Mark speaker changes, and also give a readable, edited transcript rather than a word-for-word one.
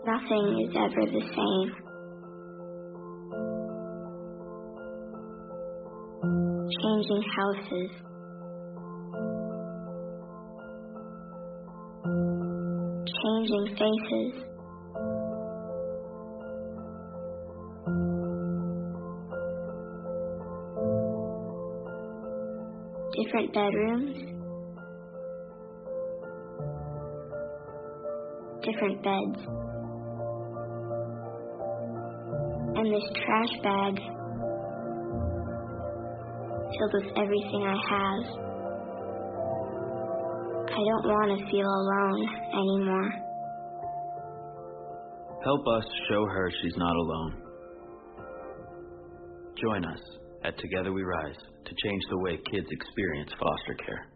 Speaker 1: Nothing is ever the same. Changing houses. Changing faces. Different bedrooms. Different beds. And this trash bag filled with everything I have. I don't want to feel alone anymore.
Speaker 2: Help us show her she's not alone. Join us at Together We Rise to change the way kids experience foster care.